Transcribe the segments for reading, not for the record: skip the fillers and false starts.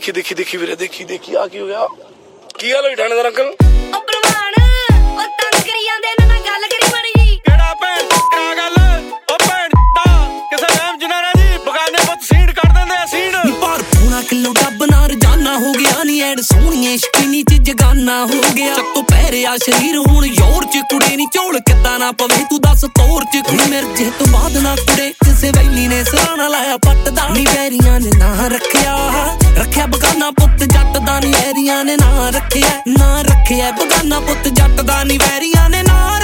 देखी देखी देखी वीरे देखी देखी आ की हो गया की गल होई थानेदार अंकल ओ प्रमाण ओ तंग करी जांदे ना मैं गल करी माड़ी जी केड़ा भैन करा गल ओ भैन दा किसे नाम जनारा जी बगाने पुੱਤ सीड कर दिंदे सीड पर पूरा किलो डब ना रजाना हो गया नी एड सोहणीए शकीनी च जगाना हो गया ਚੱਤੋ ਪੈਰਿਆ ਸ਼ਰੀਰ ਹੁਣ ਯੋਰ ਚ ਕੁੜੇ ਨੀ ਝੋਲ ਕਿੱਦਾਂ ਨਾ ਪਵੇ ਤੂੰ ਦੱਸ ਤੋਰ ਚ ਕੁੜੀ ਮਿਰਜੇ ਤੋਂ ਬਾਅਦ ਨਾ ਕੁੜੇ ਕਿਸੇ ਵੈਲੀ ਨੇ ਸਰਾਣਾ ਲਾਇਆ ਪੱਟਦਾ ਨੀ ਵੈਰੀਆਂ ਨੇ ਨਾ ਰੱਖਿਆ ਬਗਾਨਾ ਪੁੱਤ ਜੱਟ ਦਾ ਨੀ ਵੈਰੀਆਂ ਨੇ ਨਾ ਰੱਖਿਆ ਬਗਾਨਾ ਪੁੱਤ ਜੱਟ ਦਾ ਨੀ ਵੈਰੀਆਂ ਨੇ ਨਾ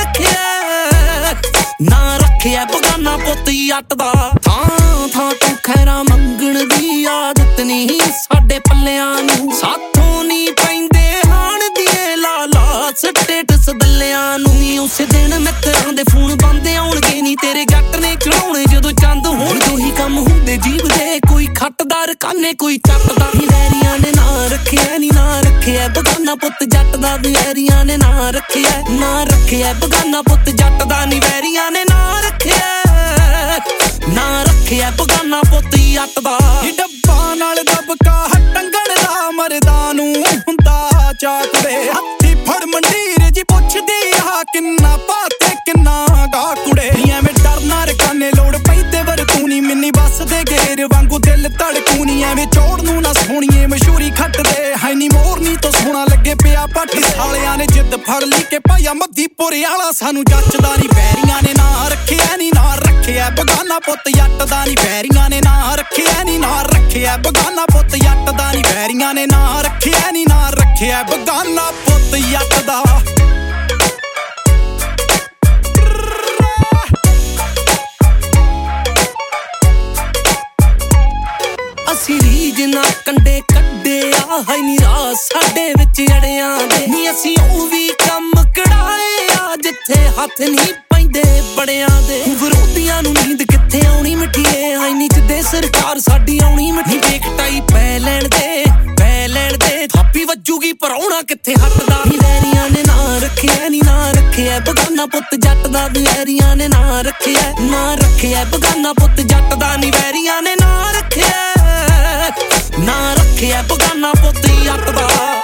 ਰੱਖਿਆ ਬਗਾਨਾ ਪੁੱਤ ਜੱਟ ਦਾ ਥਾਂ ਥਾਂ ਤੂੰ ਖੈਰਾ ਮੰਗਣ ਦੀ ਆਦਤ ਨਹੀਂ ਸਾਡੇ ਪੱਲਿਆਂ ਨੂੰ ਸਾਥੋਂ ਨੀ ਪੈਂਦੇ ਹਾਣ ਦੀਏ ਲਾਲਾ ਸਟੇਟਸ ਦੱਲਿਆਂ ਨੂੰ ਨੀ ਉਸੇ ਦਿਨ ਮਿੱਤਰਾਂ ਦੇ ਫੋਨ ਬੰਦ ਆਉਣਗੇ ਨੀ ਤੇਰੇ ਜੱਟ ਨੇ ਚੜਾਉਣੇ ਜਦੋਂ ਚੰਦ ਹੋਣ ਦੋਹੀ ਕੰਮ ਹੁੰਦੇ ਜੀਵ ਦੇ ਕੋਈ ਖੱਟਦਾਰ ਕਾਨੇ ਕੋਈ ਚੱਟਦਾ ਨੀ ਵੈਰੀਆਂ ਨੇ ਨਾ ਰੱਖਿਆ ਬਗਾਨਾ ਪੁੱਤ ਜੱਟ ਦਾ ਵੈਰੀਆਂ ਨੇ ਨਾ ਰੱਖਿਆ ਬਗਾਨਾ ਪੁੱਤ ਜੱਟ ਦਾ ਨੀ ਵੈਰੀਆਂ ਨੇ ਨਾ ਰੱਖਿਆ ਬਗਾਨਾ ਪੁੱਤ ਜੱਟ ਦਾ ਡੱਬਾ ਨਾਲ ਦਬਕਾ ਟੰਗਣ ਦਾ ਮਰਦਾਂ ਨੂੰ ਹੁੰਦਾ ਚਾਕੜੇ ਹੱਥੀ ਫੜ ਮੰਡੀਰ ਜੀ ਪੁੱਛਦੀ ਆ ਕਿੰਨਾ ਪਾਤੇ ਕਿੰਨਾ ਗਾ ਕੁੜੇ ਐਵੇਂ ਡਰਨਾ ਰਕਾਨੇ ਲੋੜ ਪੈਂਦੇ ਵਰ ਤੂੰ ਨੀ ਮਿੰਨੀ ਬੱਸ ਦੇ ਗੇਰ ਵਾਂਗੂ ਦਿਲ ਧੜਕੂ ਨੀ ਐਵੇਂ ਚੋੜ ਨੂੰ ਨਾ ਸੋਹਣੀਏ ਮਸ਼ਹੂਰੀ ਖੱਟਦੇ ਹੈ ਨੀ ਮੋਰਨੀ ਤੋਂ ਸੋਹਣਾ ਲੱਗੇ ਪਿਆ ਪੱਟ ਸਾਲਿਆਂ ਨੇ ਜਿੱਦ ਫੜ ਲਈ ਕਿ ਭਾਈਆ ਮੱਧੀਪੁਰੇ ਵਾਲਾ ਸਾਨੂੰ ਜੱਚਦਾ ਨੀ ਵੈਰੀਆਂ ਨੇ ਨਾ ਰੱਖਿਆ ਬਗਾਨਾ ਪੁੱਤ ਜੱਟ ਦਾ ਨੀ ਵੈਰੀਆਂ ਨੇ ਨਾ ਰੱਖਿਆ ਬਗਾਨਾ ਪੁੱਤ ਜੱਟ ਦਾ ਨੀ ਵੈਰੀਆਂ ਨੇ ਨਾ ਰੱਖਿਆ ਬਗਾਨਾ ਪੁੱਤ ਜੱਟ ਦਾ ਅਸੀਂ ਰੀਝ ਨਾ ਕੰਡੇ ਕੱਢਿਆ ਹੈ ਨੀ ਰਾਹ ਸਾਡੇ ਵਿੱਚ ਅੜਿਆਂ ਦੇ ਨੀ ਅਸੀਂ ਉਹ ਵੀ ਕੰਮ ਕਢਾਏ ਆ ਜਿੱਥੇ ਹੱਥ ਨਹੀਂ ਪੈਂਦੇ ਬੜਿਆਂ ਦੇ ਵਿਰੋਧੀਆਂ ਨੂੰ ਨੀਂਦ ਕਿੱਥੇ ਆਉਣੀ ਮਿੱਠੀਏ ਹਾਈ ਨੀ ਜਿੱਦੇ ਸਰਕਾਰ ਸਾਡੀ ਆਉਣੀ ਮਿੱਠੀ ਵੇਖਟਾਈ ਪੈ ਲੈਣ ਦੇ ਥਾਪੀ ਵੱਜੂਗੀ ਪਰ ਆਉਣਾ ਕਿੱਥੇ ਹੱਟਦਾ ਨੀ ਵੈਰੀਆਂ ਨੇ ਨਾ ਰੱਖਿਆ ਬਗਾਨਾ ਪੁੱਤ ਜੱਟ ਦਾ ਵੈਰੀਆਂ ਨੇ ਨਾ ਰੱਖਿਆ ਬਗਾਨਾ ਪੁੱਤ ਜੱਟ ਦਾ ਨੀ ਵੈਰੀਆਂ ਨੇ ਨਾ ਰੱਖਿਆ ਬਗਾਨਾ ਪੁੱਤ ਜੱਟ ਦਾ